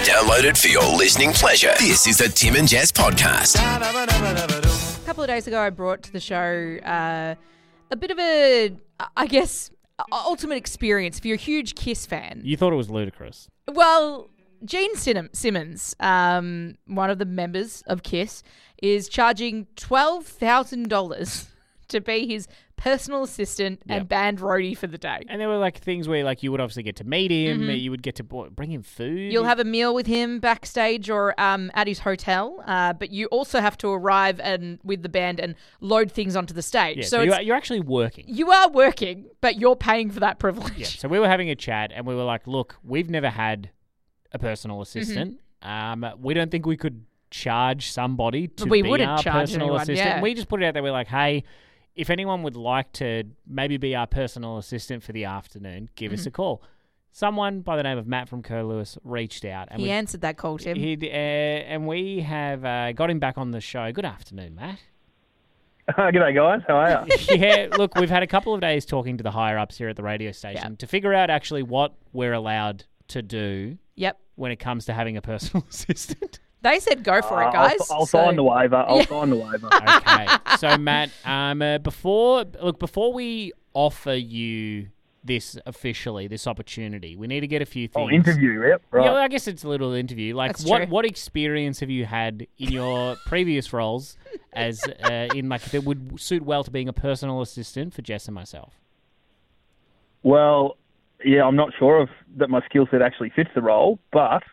Download it for your listening pleasure. This is the Tim and Jess podcast. A couple of days ago, I brought to the show a bit of a, I guess, ultimate experience. If you're a huge Kiss fan. You thought it was ludicrous. Well, Gene Simmons, one of the members of Kiss, is charging $12,000 to be his personal assistant and band roadie for the day. And there were like things where like you would obviously get to meet him, you would get to bring him food. You'll have a meal with him backstage or at his hotel, but you also have to arrive with the band and load things onto the stage. Yeah, so you're actually working. You are working, but you're paying for that privilege. Yeah. So we were having a chat and we were like, look, we've never had a personal assistant. We don't think we could charge somebody to be our personal assistant. Yeah. We just put it out there. We're like, hey, if anyone would like to maybe be our personal assistant for the afternoon, give us a call. Someone by the name of Matt from Kerr Lewis reached out. And he answered that call, Tim. And we have got him back on the show. Good afternoon, Matt. G'day, guys. How are you? Yeah, look, we've had a couple of days talking to the higher-ups here at the radio station to figure out actually what we're allowed to do when it comes to having a personal assistant. They said go for it, guys. I'll sign the waiver. I'll sign the waiver. Okay. So, Matt, before we offer you this officially, this opportunity, we need to get a few things. Oh, interview, yep. Right. Yeah, well, I guess it's a little interview. Like, That's true. what experience have you had in your previous roles as that would suit well to being a personal assistant for Jess and myself? Well, yeah, I'm not sure that my skill set actually fits the role, but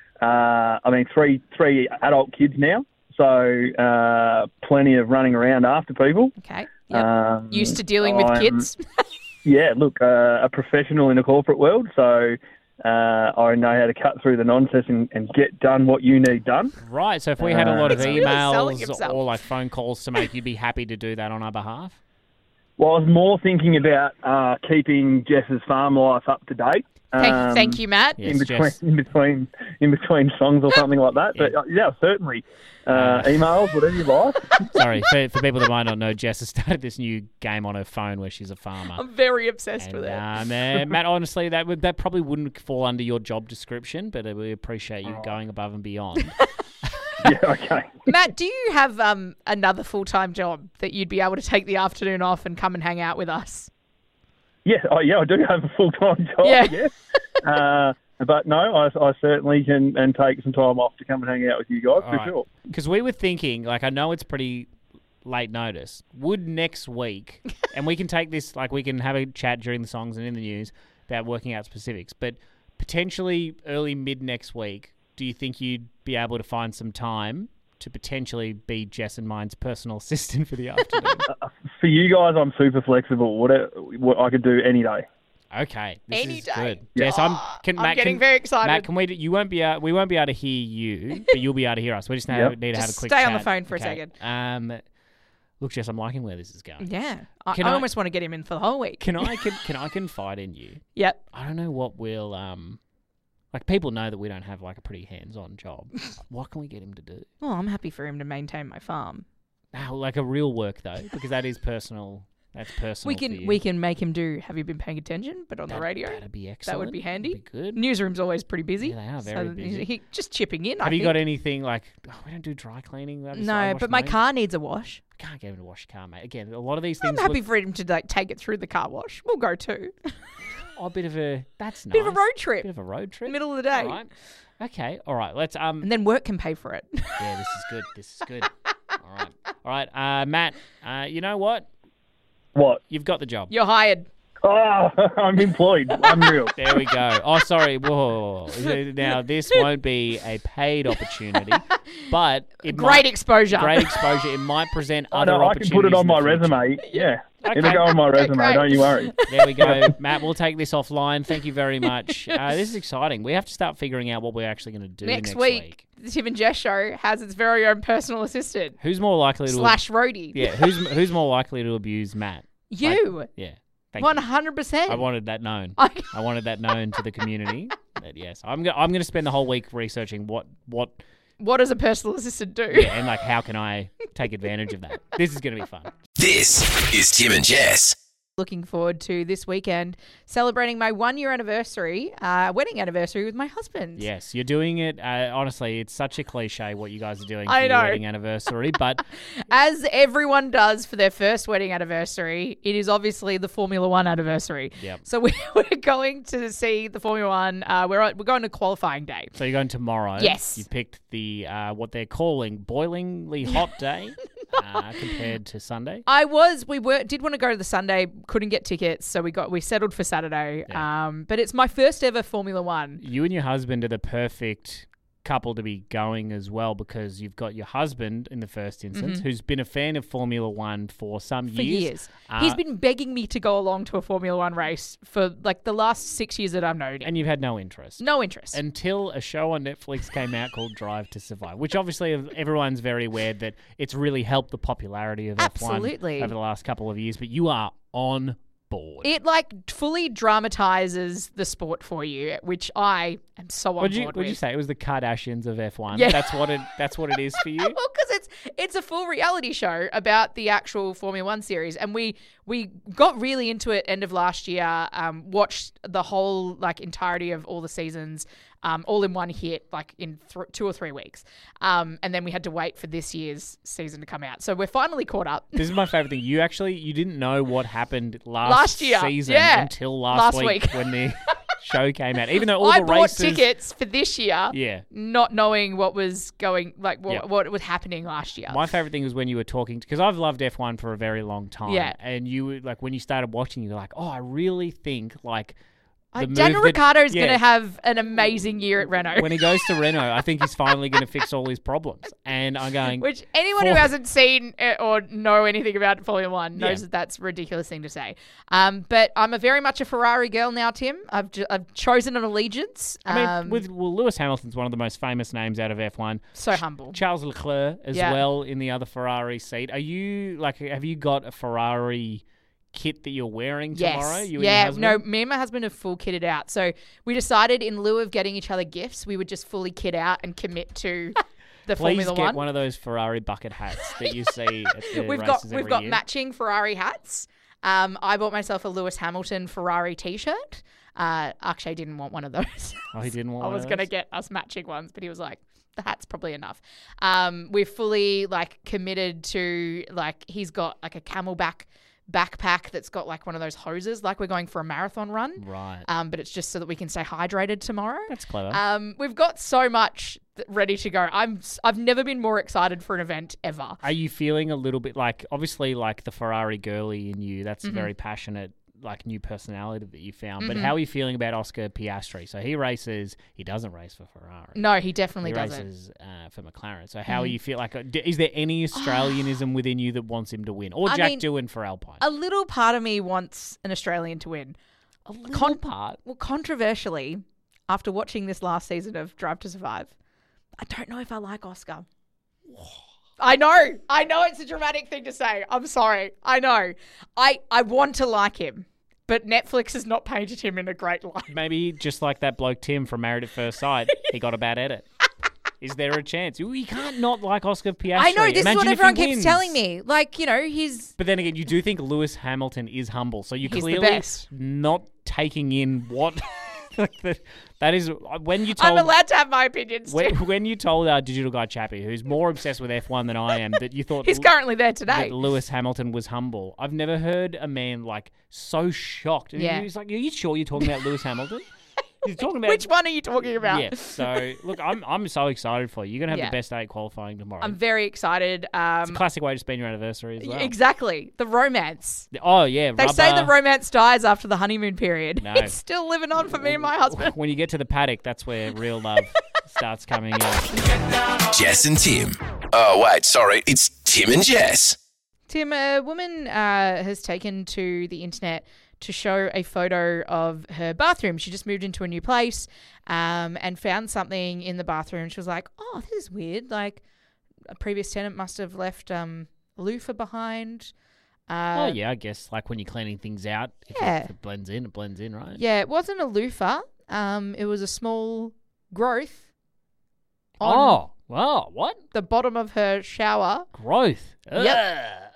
three adult kids now, so plenty of running around after people. Okay. Yep. Used to dealing with kids. Yeah, look, a professional in the corporate world, so I know how to cut through the nonsense and get done what you need done. Right, so if we had a lot of really selling emails himself. or like phone calls to make, you'd be happy to do that on our behalf? Well, I was more thinking about keeping Jess's farm life up to date. Thank you, Matt. Yes, in between songs or something like that. But yeah, certainly emails, whatever you like. Sorry, for people that might not know, Jess has started this new game on her phone where she's a farmer. I'm very obsessed with it. Matt, honestly, that probably wouldn't fall under your job description, but we appreciate you going above and beyond. Yeah, okay. Matt, do you have another full-time job that you'd be able to take the afternoon off and come and hang out with us? Yeah, I do have a full-time job, yes. But no, I certainly can take some time off to come and hang out with you guys, for sure. Because we were thinking, like, I know it's pretty late notice, would next week, and we can take this, like, we can have a chat during the songs and in the news about working out specifics, but potentially early mid-next week, do you think you'd be able to find some time to potentially be Jess and mine's personal assistant for the afternoon? For you guys, I'm super flexible. What I could do any day. Okay, this Any is day. good. Yeah. Jess, I'm getting very excited. Matt, we won't be able to hear you, but you'll be able to hear us. We just need to have a quick stay chat. on the phone for a second. Look, Jess, I'm liking where this is going. Yeah, I almost want to get him in for the whole week. Can I confide in you? Yep. I don't know what we'll like. People know that we don't have like a pretty hands-on job. What can we get him to do? Well, I'm happy for him to maintain my farm. No, like a real work though, because that is personal. That's personal. We can make him do Have You Been Paying Attention, but on the radio. That'd be excellent. That would be handy. That'd be good. Newsroom's always pretty busy. Yeah, they are very busy. He just chipping in. Have you got anything like? Oh, we don't do dry cleaning. No, but my car needs a wash. I can't get him to wash your car, mate. Again, a lot of these I'm things. happy for him to take it through the car wash. We'll go too. Oh, that's nice. Bit of a road trip. Bit of a road trip. Middle of the day. All right. Okay. All right. Let's And then work can pay for it. Yeah, this is good. This is good. All right. Matt. You know what? What? You've got the job. You're hired. Oh, I'm employed. Unreal. There we go. Oh, sorry. Whoa. Now, this won't be a paid opportunity, but Great exposure. Great exposure. It might present other I opportunities. can put it on in the my future. resume. Yeah. Okay. It'll go on my resume. great. Don't you worry. There we go. Matt, we'll take this offline. Thank you very much. This is exciting. We have to start figuring out what we're actually going to do next week. The Tim and Jess show has its very own personal assistant. Who's more likely to... /roadie. Yeah, who's more likely to abuse Matt? You. Yeah. Thank you. 100%. I wanted that known. I wanted that known to the community. But yes, I'm going to spend the whole week researching what does a personal assistant do? Yeah, and like how can I take advantage of that? This is going to be fun. This is Tim and Jess. looking forward to this weekend celebrating my 1-year anniversary, wedding anniversary with my husband. Yes, you're doing it. Honestly, it's such a cliche what you guys are doing for I your know. wedding anniversary, but As everyone does for their first wedding anniversary, it is obviously the Formula One anniversary. Yep. So we're going to see the Formula One. We're going to qualifying day. so you're going tomorrow. Yes. You picked the what they're calling boilingly hot day compared to Sunday. We did want to go to the Sunday, couldn't get tickets, so we settled for Saturday. Yeah. But it's my first ever Formula One. You and your husband are the perfect couple to be going as well, because you've got your husband in the first instance who's been a fan of Formula One for some For years. years. He's been begging me to go along to a Formula One race for like the last 6 years that I've known him. And you've had no interest. No interest. Until a show on Netflix came out called Drive to Survive, which obviously everyone's very aware that it's really helped the popularity of Absolutely. F1 over the last couple of years, but you are on board. It fully dramatizes the sport for you, which I am so on board with. Would you say it was the Kardashians of F1? Yeah. That's what it is for you. Well, because it's a full reality show about the actual Formula One series, and we got really into it end of last year. Watched the whole entirety of all the seasons, all in one hit, in 2 or 3 weeks, and then we had to wait for this year's season to come out. So we're finally caught up. This is my favorite thing. You didn't know what happened last year season until last week when the show came out. Even though all I the bought races, tickets for this year, yeah, not knowing what was going, Yeah. what was happening last year. My favorite thing was when you were talking, because I've loved F1 for a very long time. Yeah. And you were when you started watching, you were like, oh, I really think Daniel Ricciardo is going to have an amazing year at Renault. when he goes to Renault, I think he's finally going to fix all his problems. And I'm going... Which anyone who hasn't seen it or know anything about Formula One knows Yeah. that that's a ridiculous thing to say. But I'm very much a Ferrari girl now, Tim. I've chosen an allegiance. I mean, Lewis Hamilton's one of the most famous names out of F1. So humble. Charles Leclerc as Yeah. well in the other Ferrari seat. Are you, have you got a Ferrari kit that you're wearing tomorrow? Yes. You and your husband? No, me and my husband have full kitted out. So we decided in lieu of getting each other gifts, we would just fully kit out and commit to the Please Formula get One. one of those Ferrari bucket hats that you see at the We've races got year. matching Ferrari hats. I bought myself a Lewis Hamilton Ferrari T-shirt. Akshay didn't want one of those. Oh, he didn't want I one was of going to those? get us matching ones, but he was like, the hat's probably enough. We're fully committed to he's got a Camelback backpack that's got one of those hoses, we're going for a marathon run. Right. But it's just so that we can stay hydrated tomorrow. That's clever. We've got so much ready to go. I've never been more excited for an event ever. Are you feeling a little bit obviously the Ferrari girly in you, that's Mm-hmm. a very passionate new personality that you found, but how are you feeling about Oscar Piastri? So he doesn't race for Ferrari. No, he definitely He doesn't. races for McLaren. So how are you feel is there any Australianism within you that wants him to win? Or Jack Doohan for Alpine? A little part of me wants an Australian to win. A little part. Well, controversially, after watching this last season of Drive to Survive, I don't know if I like Oscar. I know it's a dramatic thing to say. I'm sorry. I know. I want to like him, but Netflix has not painted him in a great light. Maybe just like that bloke Tim from Married at First Sight, he got a bad edit. Is there a chance? You can't not like Oscar Piastri. I know, this Imagine is what if he everyone keeps wins. telling me. He's... But then again, you do think Lewis Hamilton is humble, so you're He's the clearly best. not taking in what that is. When you told I'm allowed to have my opinions, too. when you told our digital guy Chappie, who's more obsessed with F1 than I am, that you thought He's currently there today. that Lewis Hamilton was humble. I've never heard a man so shocked. Yeah. He was like, "Are you sure you're talking about Lewis Hamilton?" He's talking about Which one are you talking about? Yeah. So look, I'm so excited for you. You're gonna have Yeah. the best 8 qualifying tomorrow. I'm very excited. It's a classic way to spend your anniversary as well. Exactly. The romance. Oh yeah, They say the romance dies after the honeymoon period. No. It's still living on for me and my husband. When you get to the paddock, that's where real love starts coming in. Jess and Tim. Oh, wait, sorry. It's Tim and Jess. Tim, a woman has taken to the internet to show a photo of her bathroom. She just moved into a new place and found something in the bathroom. She was like, oh, this is weird. A previous tenant must have left loofah behind. Oh yeah, I guess when you're cleaning things out, if it blends in, right? Yeah, it wasn't a loofah. It was a small growth on Wow, what? the bottom of her shower. Growth. Yep.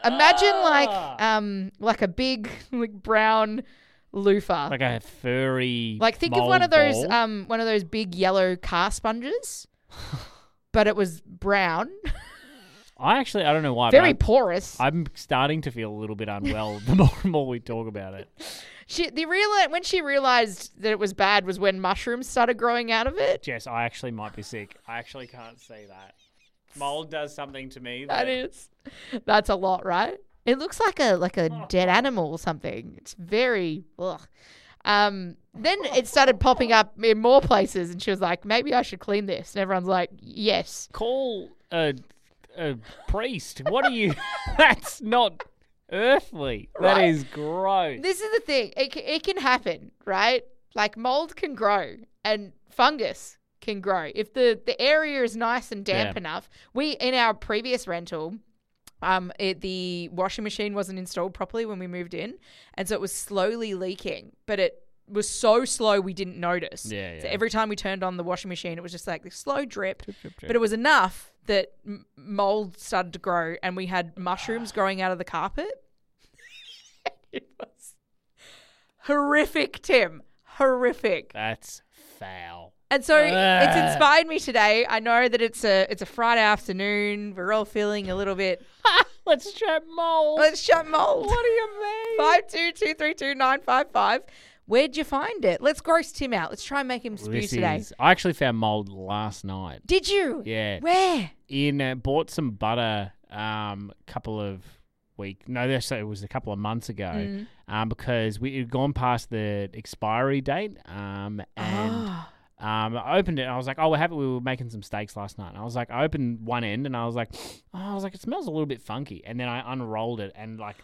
Imagine like a big like brown loofah. Like a furry. Like think of mold one of those big yellow car sponges, but it was brown. I don't know why. Very porous. I'm starting to feel a little bit unwell the more and more we talk about it. When she realized that it was bad was when mushrooms started growing out of it. Jess, I actually might be sick. I actually can't see that. Mold does something to me. That's a lot, right? It looks like a dead animal or something. It's very ugh. Then it started popping up in more places, and she was like, "Maybe I should clean this." And everyone's like, "Yes." Call a priest. What are you? That's not earthly. That Right. is gross. This is the thing. It can happen, right? Like mold can grow and fungus can grow. If the area is nice and damp enough. In our previous rental, the washing machine wasn't installed properly when we moved in, and so it was slowly leaking, but it was so slow we didn't notice. Yeah. So every time we turned on the washing machine, it was just like this slow drip. Drip, drip, drip. But it was enough that mold started to grow, and we had mushrooms growing out of the carpet. It was horrific, Tim. Horrific. That's foul. And so it's inspired me today. I know that it's a Friday afternoon. We're all feeling a little bit. Let's chat mold. Let's shut mold. What do you mean? 52232955. Where'd you find it? Let's gross Tim out. Let's try and make him spew today. I actually found mold last night. Did you? Yeah. Where? Bought some butter couple of weeks. No, it was a couple of months ago. Because we had gone past the expiry date. I opened it and I was like, we were making some steaks last night. And I was like, I opened one end and I was like, it smells a little bit funky. And then I unrolled it and like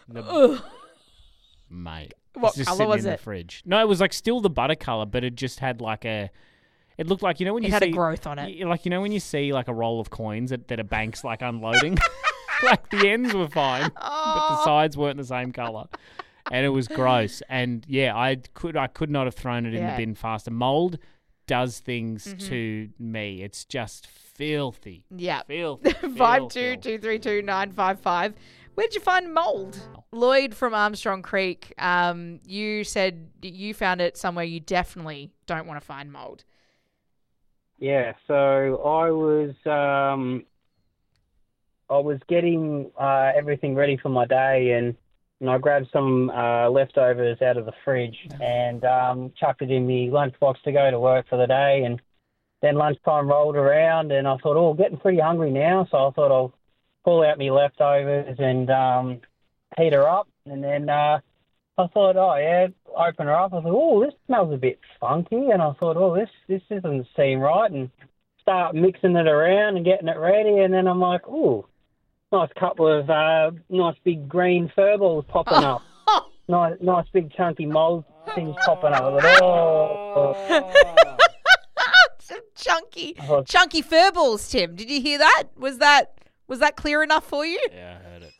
mate. What it's just colour sitting was in it? the fridge. No, it was like still the butter color, but it just had like it looked like, when you It had see a growth on it. like, when you see like a roll of coins that a bank's like unloading, like the ends were fine, but the sides weren't the same color. And it was gross. And yeah, I could not have thrown it in the bin faster. Mold does things to me. It's just filthy. Yeah. Filthy. 52232955. Where'd you find mold? Lloyd from Armstrong Creek, you said you found it somewhere you definitely don't want to find mold. Yeah, so I was getting everything ready for my day, and I grabbed some leftovers out of the fridge and chucked it in the lunchbox to go to work for the day. And then lunchtime rolled around, and I thought, getting pretty hungry now, so I thought I'll pull out my leftovers and heat her up. And then I thought, open her up. I thought, this smells a bit funky. And I thought, this doesn't seem right. And start mixing it around and getting it ready. And then I'm like, nice couple of nice big green fur balls popping up. Nice big chunky mold things popping up. I thought, Some chunky fur balls, Tim. Did you hear that? Was that clear enough for you? Yeah, I heard it.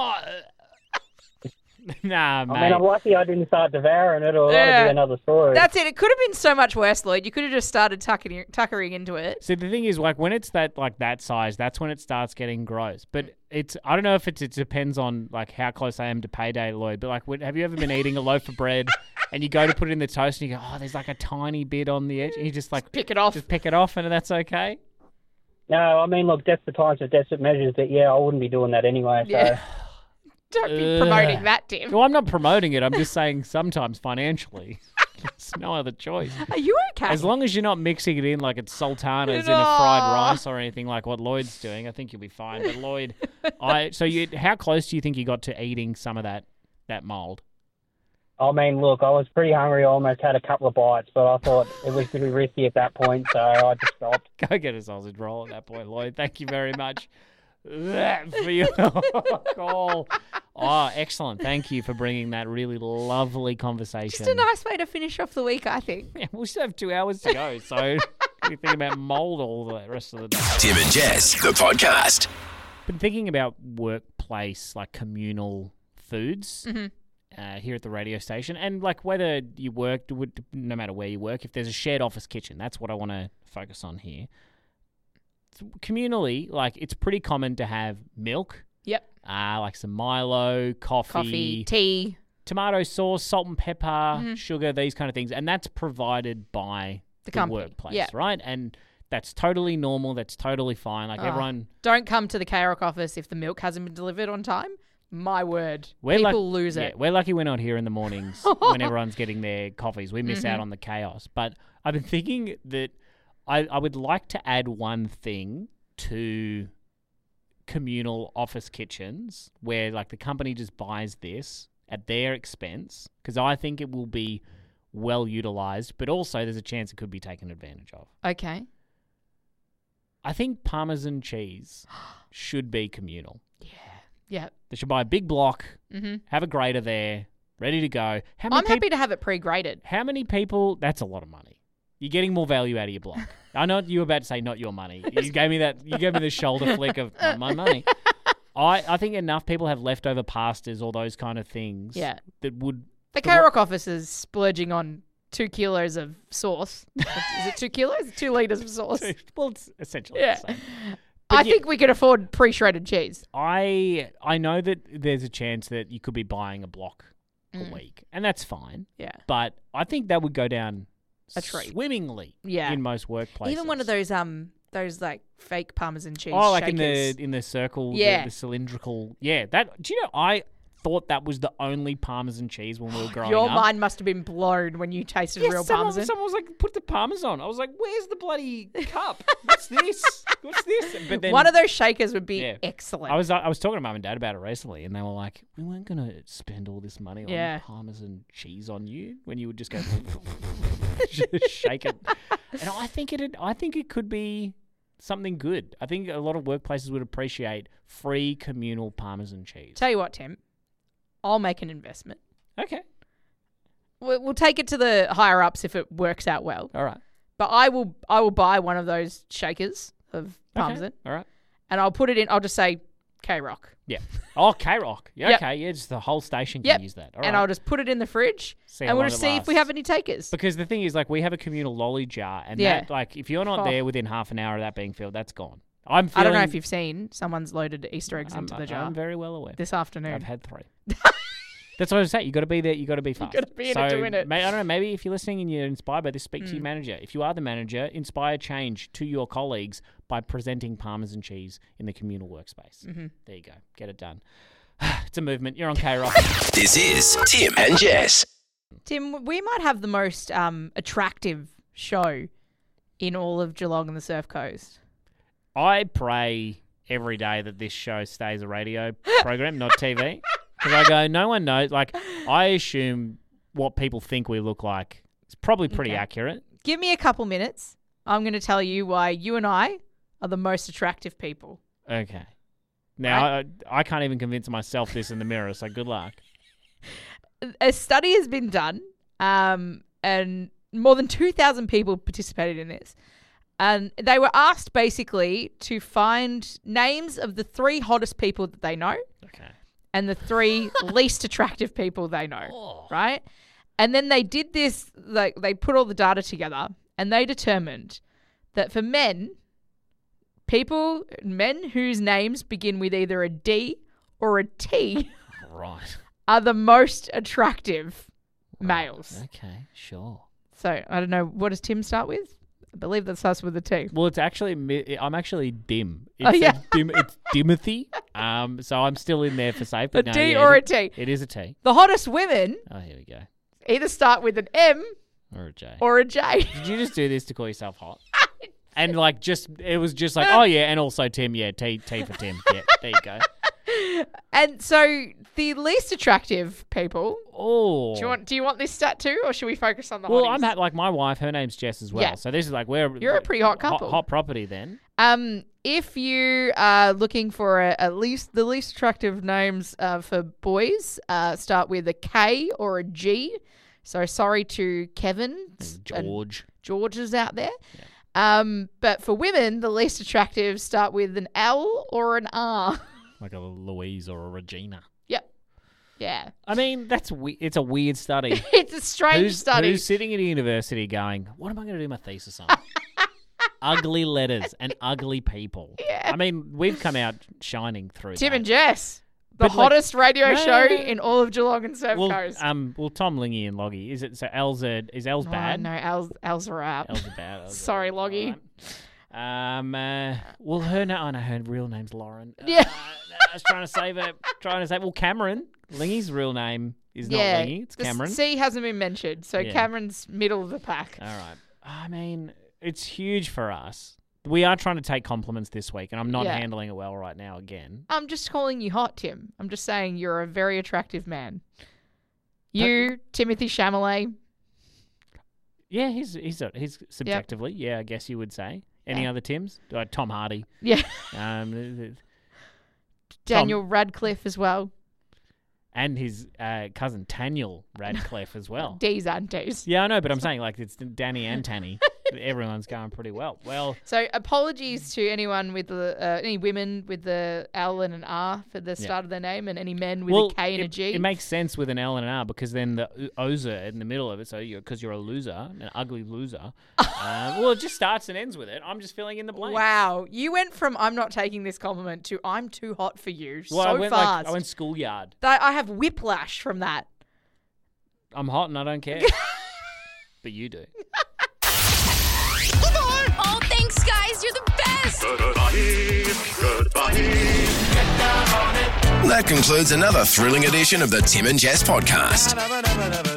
Nah, mate. I mean, I'm lucky I didn't start devouring it, or that'd be another story. That's it. It could have been so much worse, Lloyd. You could have just started tuckering into it. So the thing is, like, when it's that size, that's when it starts getting gross. But I don't know if it depends on like how close I am to payday, Lloyd. But like, have you ever been eating a loaf of bread and you go to put it in the toast and you go, there's like a tiny bit on the edge, and you just like pick it off, and that's okay. No, I mean, look, desperate times are desperate measures, but yeah, I wouldn't be doing that anyway. So. Yeah. Don't be promoting that, Tim. Well, I'm not promoting it. I'm just saying sometimes financially, there's no other choice. Are you okay? As long as you're not mixing it in like it's sultanas in a fried rice or anything like what Lloyd's doing, I think you'll be fine. But Lloyd, how close do you think you got to eating some of that mold? I mean, look, I was pretty hungry. I almost had a couple of bites, but I thought it was pretty risky at that point, so I just stopped. Go get a sausage roll at that point, Lloyd. Thank you very much for your call. Excellent. Thank you for bringing that really lovely conversation. Just a nice way to finish off the week, I think. Yeah, we still have 2 hours to go, so we think about mold all the rest of the day. Tim and Jess, the podcast. Been thinking about workplace, like communal foods here at the radio station, and like whether you work, no matter where you work, if there's a shared office kitchen, that's what I want to focus on here. Communally, like it's pretty common to have milk Yep. Like some Milo, coffee, tea. tomato sauce, salt and pepper, sugar, these kind of things. And that's provided by the company. workplace, Yeah. right? And that's totally normal. That's totally fine. Like everyone... Don't come to the K-Rock office if the milk hasn't been delivered on time. My word. We're People lose Yeah, it. we're lucky we're not here in the mornings when everyone's getting their coffees. We miss out on the chaos. But I've been thinking that I would like to add one thing to communal office kitchens where like the company just buys this at their expense, because I think it will be well utilized, but also there's a chance it could be taken advantage of. Okay. I think Parmesan cheese should be communal. Yeah. They should buy a big block, have a grater there, ready to go. I'm happy to have it pre-graded. How many people? That's a lot of money. You're getting more value out of your block. I know you were about to say not your money. You gave me that. You gave me the shoulder flick of not my money. I think enough people have leftover pastas or those kind of things. Yeah. That would. The K-Rock office is splurging on 2 kilos of sauce. Is it 2 kilos? 2 litres of sauce. Well, it's essentially Yeah. the same. I think we could afford pre-shredded cheese. I know that there's a chance that you could be buying a block a week, and that's fine. Yeah. But I think that would go down A treat. swimmingly. Yeah. In most workplaces. Even one of those like fake Parmesan cheese Oh, like shakers. in the circle, Yeah. the cylindrical. Yeah, that. Do you know? I thought that was the only Parmesan cheese when we were growing Your up. mind must have been blown when you tasted real someone, Parmesan. Someone was like, "Put the Parmesan." I was like, "Where's the bloody cup? What's this? What's this?" But then One of those shakers would be Yeah. excellent. I was talking to mum and dad about it recently, and they were like, "We weren't going to spend all this money on Yeah. Parmesan cheese on you when you would just go shake it." And I think it could be something good. I think a lot of workplaces would appreciate free communal Parmesan cheese. Tell you what, Tim, I'll make an investment. Okay, We'll take it to the higher ups if it works out well. all right. But I will buy one of those shakers of Parmesan, Okay. All right. and I'll put it in. I'll just say K-Rock. Yeah. Oh, K-Rock. Yeah, Yep. okay. Yeah, just the whole station can Yep. use that. All And right. I'll just put it in the fridge, See and how we'll long just it see if we lasts. have any takers. Because the thing is, like, we have a communal lolly jar, and Yeah. that, like, if you're not Oh. there within half an hour of that being filled, that's gone. I'm I feeling. don't know if you've seen someone's loaded Easter eggs into the jar I'm very well aware. this afternoon. I've had 3. That's what I was saying. You got to be there. You got to be fast. gotta be in it so, to win it. I don't know. Maybe if you're listening and you're inspired by this, speak to your manager. If you are the manager, inspire change to your colleagues by presenting Parmesan cheese in the communal workspace. There you go. Get it done. It's a movement. You're on K-Rock. This is Tim and Jess. Tim, we might have the most attractive show in all of Geelong and the Surf Coast. I pray every day that this show stays a radio program, not TV. Because I go, no one knows. Like, I assume what people think we look like is probably pretty Okay. accurate. Give me a couple minutes. I'm going to tell you why you and I are the most attractive people. Okay. Now, I can't even convince myself this in the mirror, so good luck. A study has been done, and more than 2,000 people participated in this. And they were asked basically to find names of the 3 hottest people that they know Okay. and the 3 least attractive people they know, right? And then they did this, like they put all the data together, and they determined that for men whose names begin with either a D or a T Right. are the most attractive males. Okay, sure. So I don't know, what does Tim start with? I believe that starts with a T. Well, it's actually, I'm actually dim. It's Oh, yeah. It's Dimothy. So I'm still in there for safe. A But no, D yeah, or a it- T. It is a T. The hottest women Oh, here we go. either start with an M Or a J. or a J. Did you just do this to call yourself hot? And like, it was just like, oh yeah, and also Tim, yeah, T for Tim. Yeah, there you go. And so the least attractive people. Oh. Do you want this stat too, or should we focus on the Well, hotties? like my wife, her name's Jess as well. Yeah. So this is like You're a pretty hot couple. Hot property then. If you are looking for the least attractive names for boys, start with a K or a G. So sorry to Kevin and George's out there. But for women, the least attractive start with an L or an R. Like a Louise or a Regina. Yep. Yeah. I mean, it's a weird study. It's a strange study. Who's sitting at a university going, what am I going to do my thesis on? ugly letters and ugly people. Yeah. I mean, we've come out shining through Tim that. and Jess, the But, like, hottest radio no, show no, no. in all of Geelong and Surf Coast. Well, Tom Lingy and Loggy. Is it so? El's bad. No, Al's a rap. El's bad. Sorry, Loggy. Well, her real name's Lauren. Yeah. I was trying to say. Well, Cameron Lingy's real name is not Lingy. It's Cameron. The C hasn't been mentioned, so Yeah. Cameron's middle of the pack. All right. I mean, it's huge for us. We are trying to take compliments this week, and I'm not Yeah. handling it well right now again. I'm just calling you hot, Tim. I'm just saying you're a very attractive man. You, Timothy Chalamet. Yeah, he's subjectively, yeah, I guess you would say. Any Yeah. other Tims? Tom Hardy. Yeah. Daniel Radcliffe as well. And his cousin Taniel Radcliffe as well. D's and D's. Yeah, I know, but I'm saying like it's Danny and Tanny. Everyone's going pretty well. Well, So apologies to anyone with any women with the L and an R for the start of their name, and any men with a K and a G. It makes sense with an L and an R because then the Ozer in the middle of it. So because you're a loser, an ugly loser. Well, it just starts and ends with it. I'm just filling in the blanks. Wow, you went from I'm not taking this compliment to I'm too hot for you Well, so fast. I went schoolyard. I have whiplash from that. I'm hot and I don't care. But you do. Oh, thanks, guys. You're the best. That concludes another thrilling edition of the Tim and Jess podcast.